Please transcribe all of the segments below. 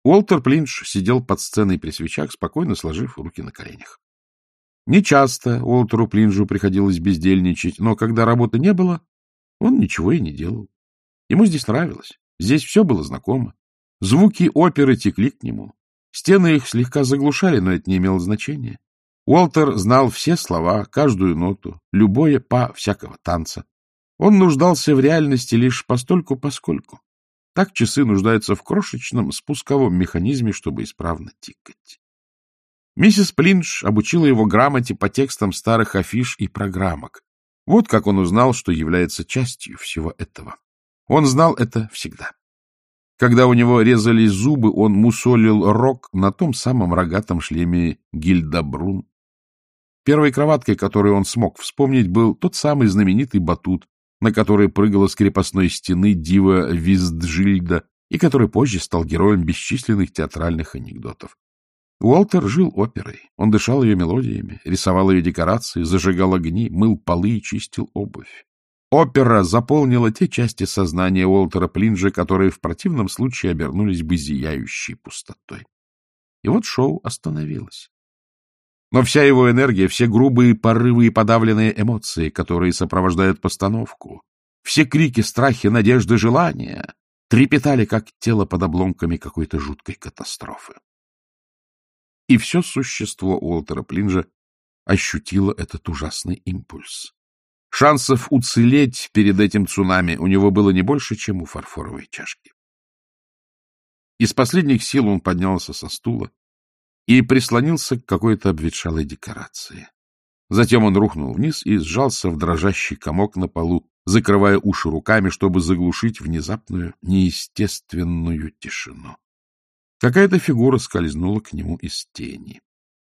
Уолтер Плинч сидел под сценой при свечах, спокойно сложив руки на коленях. Нечасто Уолтеру Плинджу приходилось бездельничать, но когда работы не было, он ничего и не делал. Ему здесь нравилось, здесь все было знакомо. Звуки оперы текли к нему. Стены их слегка заглушали, но это не имело значения. Уолтер знал все слова, каждую ноту, любое па всякого танца. Он нуждался в реальности лишь постольку-поскольку. Так часы нуждаются в крошечном спусковом механизме, чтобы исправно тикать. Миссис Плинч обучила его грамоте по текстам старых афиш и программок. Вот как он узнал, что является частью всего этого. Он знал это всегда. Когда у него резались зубы, он мусолил рог на том самом рогатом шлеме Гильдабрун. Первой кроваткой, которую он смог вспомнить, был тот самый знаменитый батут, на который прыгала с крепостной стены дива Визджильда и который позже стал героем бесчисленных театральных анекдотов. Уолтер жил оперой. Он дышал ее мелодиями, рисовал ее декорации, зажигал огни, мыл полы и чистил обувь. Опера заполнила те части сознания Уолтера Плинджа, которые в противном случае обернулись бы зияющей пустотой. И вот шоу остановилось. Но вся его энергия, все грубые порывы и подавленные эмоции, которые сопровождают постановку, все крики, страхи, надежды, желания трепетали, как тело под обломками какой-то жуткой катастрофы. И все существо Уолтера Плинджа ощутило этот ужасный импульс. Шансов уцелеть перед этим цунами у него было не больше, чем у фарфоровой чашки. Из последних сил он поднялся со стула и прислонился к какой-то обветшалой декорации. Затем он рухнул вниз и сжался в дрожащий комок на полу, закрывая уши руками, чтобы заглушить внезапную, неестественную тишину. Какая-то фигура скользнула к нему из тени.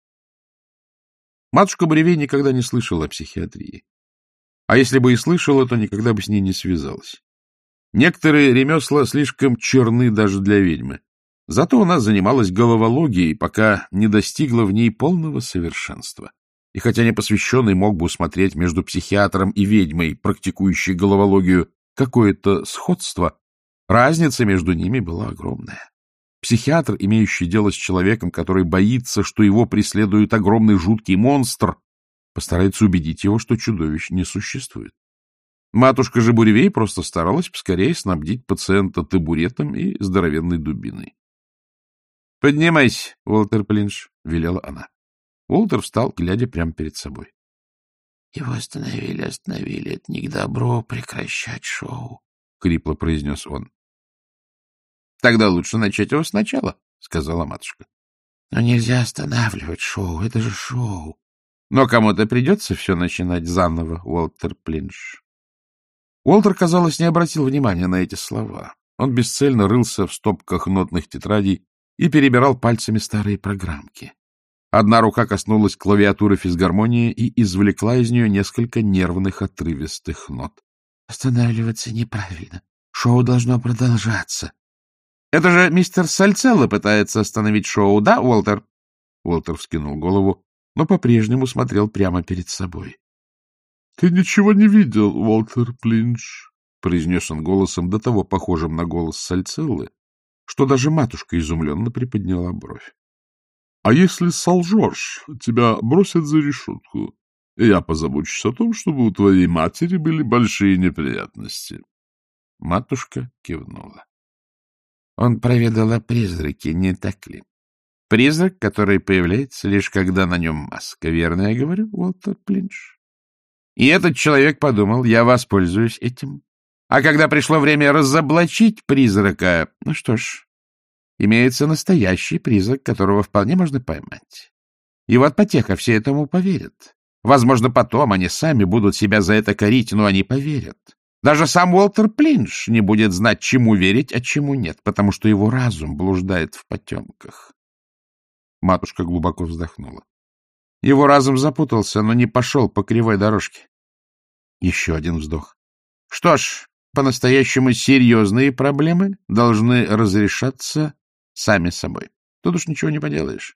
Матушка Бревей никогда не слышала о психиатрии. А если бы и слышала, то никогда бы с ней не связалась. Некоторые ремесла слишком черны даже для ведьмы. Зато она занималась головологией, пока не достигла в ней полного совершенства. И хотя непосвященный мог бы усмотреть между психиатром и ведьмой, практикующей головологию, какое-то сходство, разница между ними была огромная. Психиатр, имеющий дело с человеком, который боится, что его преследует огромный жуткий монстр, постарается убедить его, что чудовищ не существует. Матушка же Буревей просто старалась поскорее снабдить пациента табуретом и здоровенной дубиной. — Поднимайся, Уолтер Плинч, — велела она. Уолтер встал, глядя прямо перед собой. — Его остановили. Это не к добру прекращать шоу, — хрипло произнес он. — Тогда лучше начать его сначала, — сказала матушка. — Но нельзя останавливать шоу, это же шоу. — Но кому-то придется все начинать заново, Уолтер Плинч. Уолтер, казалось, не обратил внимания на эти слова. Он бесцельно рылся в стопках нотных тетрадей и перебирал пальцами старые программки. Одна рука коснулась клавиатуры физгармонии и извлекла из нее несколько нервных отрывистых нот. — Останавливаться неправильно. Шоу должно продолжаться. — Это же мистер Сальцелло пытается остановить шоу, да, Уолтер? Уолтер вскинул голову, но по-прежнему смотрел прямо перед собой. — Ты ничего не видел, Уолтер Плинч, — произнес он голосом до того похожим на голос Сальцеллы, что даже матушка изумленно приподняла бровь. — А если солжешь, тебя бросят за решетку, и я позабочусь о том, чтобы у твоей матери были большие неприятности. Матушка кивнула. Он проведал о призраке, не так ли? Призрак, который появляется лишь когда на нем маска, верно я говорю, Уолтер Плинч? И этот человек подумал, я воспользуюсь этим. А когда пришло время разоблачить призрака, ну что ж, имеется настоящий призрак, которого вполне можно поймать. И вот потеха все этому поверят. Возможно, потом они сами будут себя за это корить, но они поверят. Даже сам Уолтер Плинч не будет знать, чему верить, а чему нет, потому что его разум блуждает в потемках. Матушка глубоко вздохнула. Его разум запутался, но не пошел по кривой дорожке. Еще один вздох. Что ж, по-настоящему серьезные проблемы должны разрешаться сами собой. Тут уж ничего не поделаешь.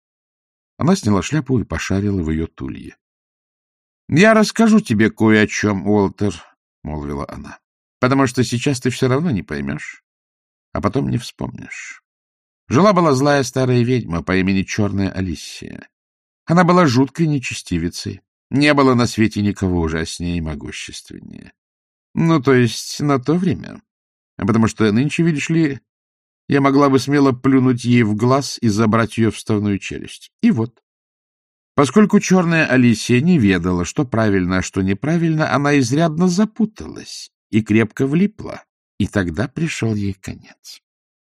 Она сняла шляпу и пошарила в ее тулье. — Я расскажу тебе кое о чем, Уолтер, — молвила она, — потому что сейчас ты все равно не поймешь, а потом не вспомнишь. Жила-была злая старая ведьма по имени Черная Алисия. Она была жуткой нечестивицей. Не было на свете никого ужаснее и могущественнее. Ну, то есть на то время. Потому что нынче, видишь ли, я могла бы смело плюнуть ей в глаз и забрать ее вставную челюсть. И вот. Поскольку Черная Алисия не ведала, что правильно, а что неправильно, она изрядно запуталась и крепко влипла. И тогда пришел ей конец.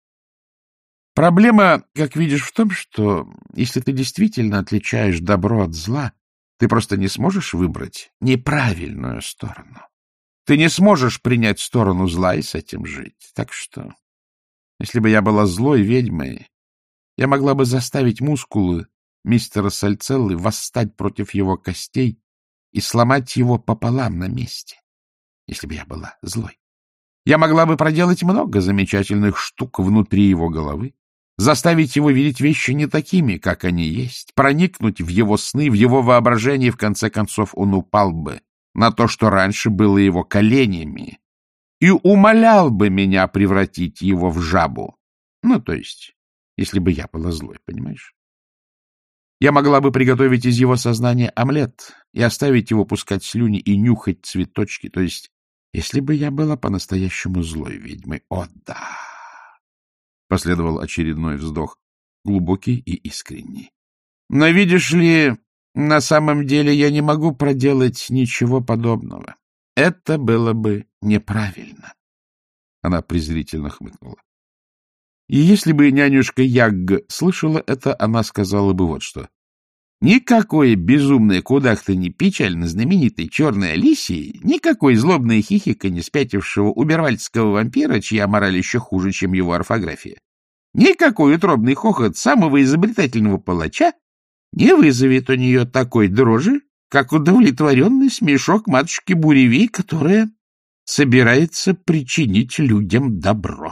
Проблема, как видишь, в том, что если ты действительно отличаешь добро от зла, ты просто не сможешь выбрать неправильную сторону. Ты не сможешь принять сторону зла и с этим жить. Так что, если бы я была злой ведьмой, я могла бы заставить мускулы мистера Сальцеллы восстать против его костей и сломать его пополам на месте, если бы я была злой. Я могла бы проделать много замечательных штук внутри его головы, заставить его видеть вещи не такими, как они есть, проникнуть в его сны, в его воображение, и в конце концов он упал бы на то, что раньше было его коленями, и умолял бы меня превратить его в жабу. Ну, то есть, если бы я была злой, понимаешь? Я могла бы приготовить из его сознания омлет и оставить его пускать слюни и нюхать цветочки, то есть, если бы я была по-настоящему злой ведьмой. О, да! Последовал очередной вздох, глубокий и искренний. Но, видишь ли, на самом деле я не могу проделать ничего подобного. Это было бы неправильно. Она презрительно хмыкнула. И если бы нянюшка Ягг слышала это, она сказала бы вот что. Никакой безумной кудахтанье печально знаменитой Черной Алисии, никакой злобной хихиканье спятившего убервальдского вампира, чья мораль еще хуже, чем его орфография, никакой утробный хохот самого изобретательного палача не вызовет у нее такой дрожи, как удовлетворенный смешок матушки Буревей, которая собирается причинить людям добро.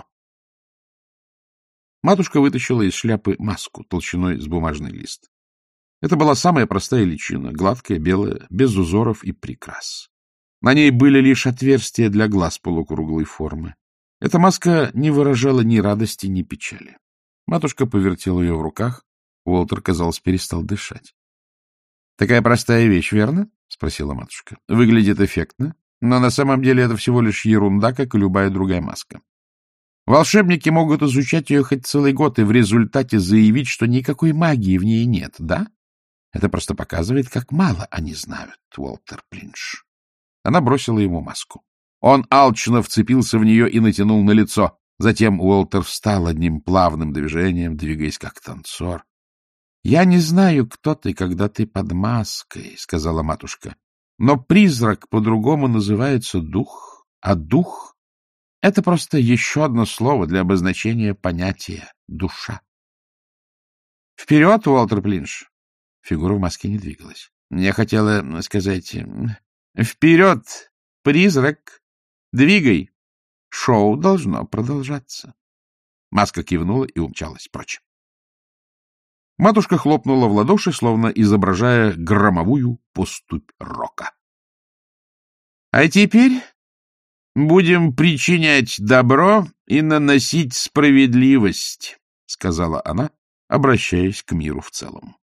Матушка вытащила из шляпы маску толщиной с бумажный лист. Это была самая простая личина, гладкая, белая, без узоров и прикрас. На ней были лишь отверстия для глаз полукруглой формы. Эта маска не выражала ни радости, ни печали. Матушка повертела ее в руках. Уолтер, казалось, перестал дышать. — Такая простая вещь, верно? — спросила матушка. — Выглядит эффектно, но на самом деле это всего лишь ерунда, как и любая другая маска. Волшебники могут изучать ее хоть целый год и в результате заявить, что никакой магии в ней нет, да? Это просто показывает, как мало они знают, Уолтер Плинш. Она бросила ему маску. Он алчно вцепился в нее и натянул на лицо. Затем Уолтер встал одним плавным движением, двигаясь как танцор. — Я не знаю, кто ты, когда ты под маской, — сказала матушка. — Но призрак по-другому называется дух, а дух — это просто еще одно слово для обозначения понятия душа. — Вперед, Уолтер Плинш! Фигура в маске не двигалась. Я хотела сказать: «Вперед, призрак! Двигай! Шоу должно продолжаться!» Маска кивнула и умчалась прочь. Матушка хлопнула в ладоши, словно изображая громовую поступь рока. — А теперь будем причинять добро и наносить справедливость, — сказала она, обращаясь к миру в целом.